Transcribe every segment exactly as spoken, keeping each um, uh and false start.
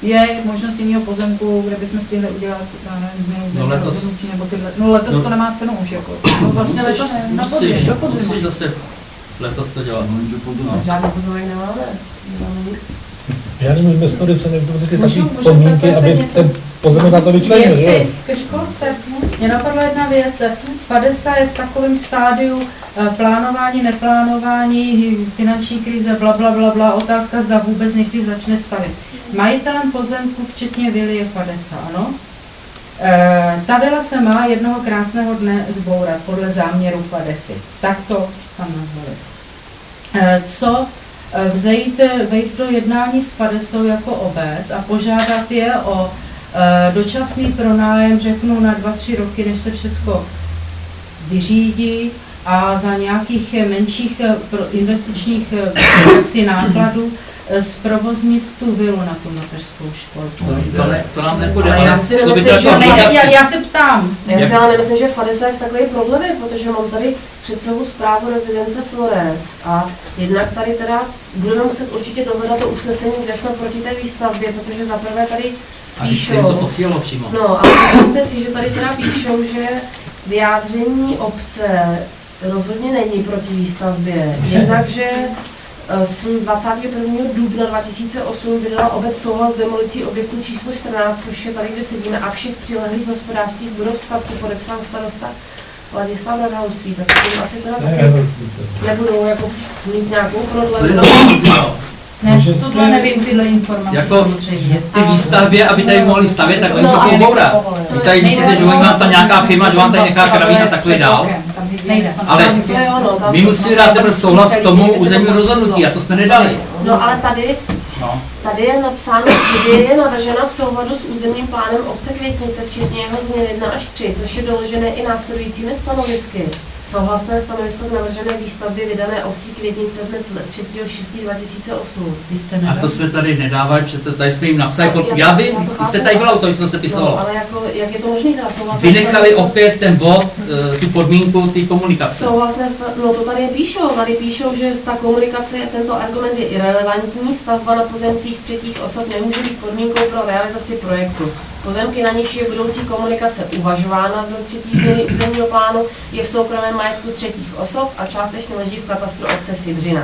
je možnost jiného pozemku, kde bychom stihli udělat no letos, nebo tyhle. No letos no, to nemá cenu už jako. No vlastně musíš, letos na podzim, do podzimu. Musíš zase letos to dělat. No. Žádný pozemek nemáme. Žádný investory se nevytvoří takové podmínky, aby ten pozemek na to vyčlenil. Věci ke školce. Mě napadla jedna věc. Padesa je v takovém stádiu plánování, neplánování, finanční krize, bla, bla, bla, bla. Otázka, zda vůbec někdy začne stavět. Majitelem pozemku, včetně vily, je Padesa, ano? E, ta vila se má jednoho krásného dne zbourat podle záměru Padesy. Tak to tam nazvali. E, co vzejít, vejít do jednání s Padesou jako obec a požádat je o e, dočasný pronájem, řeknu, na dva, tři roky, než se všechno vyřídí a za nějakých menších investičních jaksi nákladů zprovoznit tu vilu na tu mateřskou školku. To, to, ne, to nám nepůjde. Já si nemyslím, že ne, já, já se ptám. Já si ale nemyslím, že Padesa je v takové prodlevě, protože mám tady před sebou zprávu rezidence Flores a jednak tady teda budeme muset určitě dohledat to usnesení, kde jsme proti té výstavbě, protože zaprvé tady píšou. A když se jim to posílalo přímo. No, ale myslíte si, že tady teda píšou, že vyjádření obce rozhodně není proti výstavbě, jednak, že dvacátého prvního dubna dva tisíce osm vydala obec souhlas s demolicí objektu číslo čtrnáct, což je tady, kde sedíme, a všech přilehlých hospodářských budov stavku podepsal starosta Ladislav Radhausský, tak tím asi teda taky nebudou jako mít nějakou prodlevu. Ne, tohle nevím, tyhle informace jako ty výstavbě, aby tady mohli stavět, tak oni to pobourat. Vy tady myslíte, že oni mám tam nějaká firma, že vám tady nechá kravín a takový dál? Ale my musíme dát teprve souhlas k tomu územnímu rozhodnutí a to jsme nedali. No ale tady, tady je napsáno, že je navržena v souladu s územním plánem obce Květnice, včetně jeho změn jedna až tři, což je doložené i následujícími stanovisky. Souhlasné stanovisko k navržené výstavbě vydané obcí Květnice dne třetího šestého dva tisíce osm. A to jsme tady nedávali, přece tady jsme jim napsali, no, já vím, vy jste tady byla, to jsme se pisalo. No, ale jako, jak je to možné teda souhlasné? Vynechali opět ten bod, tu podmínku, ty komunikace. Souhlasné, no to tady píšou, tady píšou, že ta komunikace, tento argument je irelevantní, stavba na pozemcích třetích osob nemůže být podmínkou pro realizaci projektu. Pozemky, na nichž je budoucí komunikace uvažována do třetí změny územního plánu, je v soukromém majetku třetích osob a částečně leží v katastru obce Sivřina.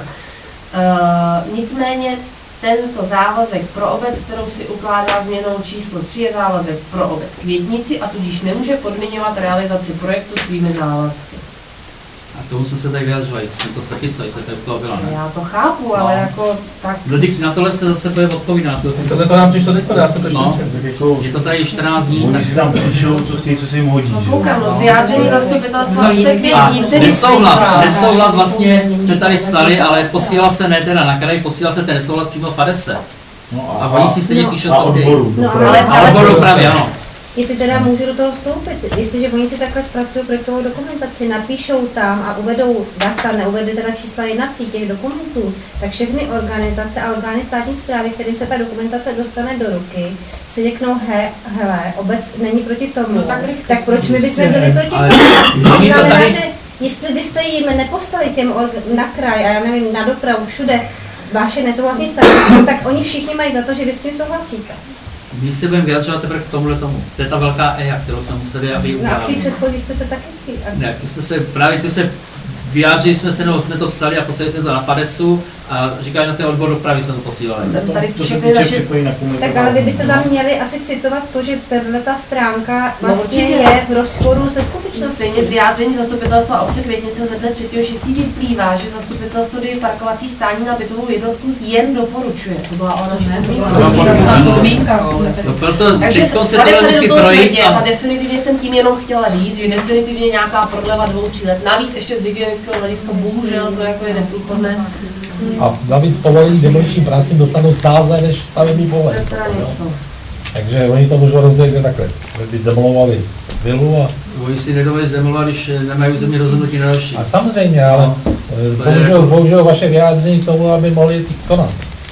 E, nicméně tento závazek pro obec, kterou si ukládá změnou číslo tři, je závazek pro obec Květnici a tudíž nemůže podmiňovat realizaci projektu svými závazky. A tomu jsme se tady vyjadřovali, jsme to sepisali, jste tady u toho byla, ne? Já to chápu, ale no. jako tak... Na tohle se zase bude odpovídat. Tohle to nám přišlo teď, já jsem to no. Je to tady čtrnáct dní. Oni si tam píšou, co chtějí, co si jim hodí. No koukám, no, z vyjádření zastupitelstva obce Květnice. Nesouhlas, nesouhlas vlastně jsme tady psali, ale posílal se ne teda na kraj, posílal se ten nesouhlas přímo Fadese. No a, a oni si stejně no. píšou, co chtějí. No, a odboru dopravy, ano. Jestli teda můžu do toho vstoupit, jestliže oni si takhle zpracují projektovou dokumentaci, napíšou tam a uvedou data, neuvede teda čísla jednací těch dokumentů, tak všechny organizace a orgány státní správy, kterým se ta dokumentace dostane do ruky, si řeknou, he, hele, obec není proti tomu, no, tak, tak proč my bychom byli proti tomu? To znamená, tady... že jestli byste jim nepostali těm na kraj a já nevím, na dopravu, všude vaše nesouhlasné stanovisko, tak oni všichni mají za to, že vy s tím souhlasíte. My se budeme vyjadřovat teprve k tomuhle tomu. To je ta velká E A, kterou jsme museli, aby udělali. No a ty předchozí jste se taky... Ne, ty jsme se, právě ty jsme vyjádřili jsme se, nebo jsme to psali a poslali jsme to na Fadesu a říkají na ten odbor dopravy jsme to posílali. Tady si všechny naše... Tak ale vy byste tam měli asi citovat to, že tato stránka vlastně je v rozporu se skutečností. Stejně z vyjádření zastupitelstva obce Květnice ze dne třetího šestého vyplývá, že zastupitelstvo do parkovací stání na bytovou jednotku jen doporučuje. To byla ona zmínka. Proto teďko se tohle musí projít. A definitivně jsem tím jenom chtěla říct, že definitivně nějaká prodleva dvou, tří let. Navíc ještě z hygienického hlediska bohužel to jako je neprůchodné. A navíc povolení demoliční práci dostanou stále než stavební povolení. Takže oni to můžou rozdělit takhle. By demolovali vilu a... Oni si nedovolí demolovat, když nemají územní rozhodnutí na další. A samozřejmě, ale no, použijou, použijou vaše vyjádření k tomu, aby mohli konat.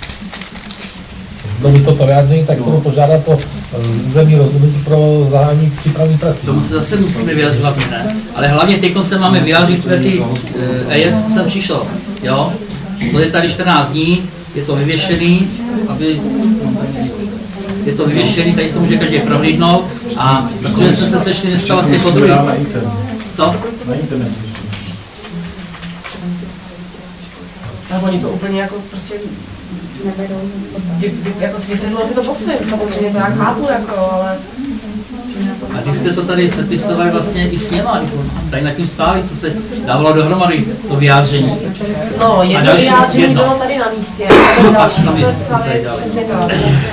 Když toto vyjádření, tak tomu požádat to územní rozhodnutí pro zahájení přípravných prací. Tomu se zase musíme vyjadřovat, ne? Ale hlavně teď se máme vyjádřit v ty E J, co sem přišlo, jo? To je tady čtrnáct dní, je to vyvěšený, aby... je to vyvěšený, tady se může každý prohlídnout a protože jsme se sešli dneska vlastně po druhý. Co? Na internetu. A oni to úplně jako prostě jako si vysvětlilo si to po svým, samozřejmě to jak chápu, jako, ale... A když jste to tady sepisovali vlastně i s něma, tady nad tím stáli, co se dávalo dohromady, to vyjádření. No, jedno další, vyjádření jedno. bylo tady na místě, a další jsme psali přesně tak.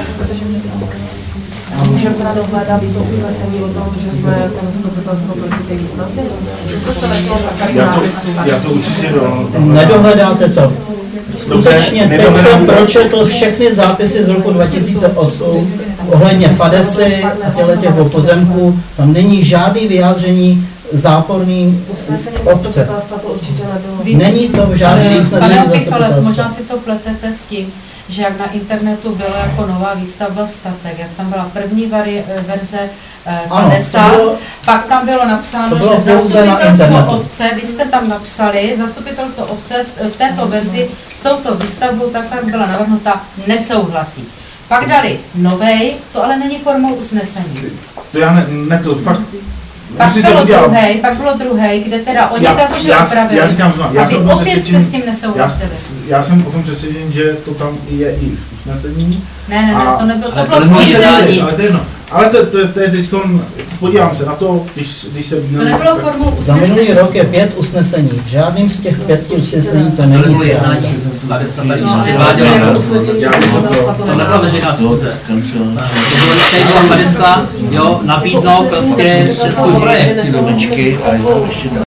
A můžeme teda dohledat to usnesení o tom, že jsme jako zastupitelstvo proti té výstavbě? To se jako starý nápisů. Já to určitě do... Nedohledáte to. Skutečně, teď jsem pročetl všechny zápisy z roku dva tisíce osm ohledně Fadesy a těchto těch pozemků. Tam není žádný vyjádření záporný obce. Není to v žádném usnesení zastupitelstva. Možná si to pletete s tím, že jak na internetu byla jako nová výstavba statek, jak tam byla první vari, verze eh, Fadesa, pak tam bylo napsáno, bylo že zastupitelstvo obce, vy jste tam napsali, zastupitelstvo obce v, v této verzi s touto výstavbou, tak jak byla navrhnuta, nesouhlasí. Pak dali novej, to ale není formou usnesení. To já ne, ne to fakt... Pak bylo druhý, pak bylo druhý, kde teda oni já, to jakože já, upravili. Já říkám znovu, já a vy jsem opět jste s tím nesouhlasili. Já, já jsem o tom přesvědčen, že to tam je i v usnesení. Ne, ne, ne, to nebylo, to bylo původní. Ale to je jedno. Ale to, to, to je teď, podívám se na to, když, když se... To nebylo formou usnesení. Za minulý rok je pět usnesení. V žádným z těch pěti usnesení to není jednání z Fadesa tady to nebyla veřejná schůze. To bylo, když tady byla Fadesa, jo, nabídnout prostě ten svůj projekt.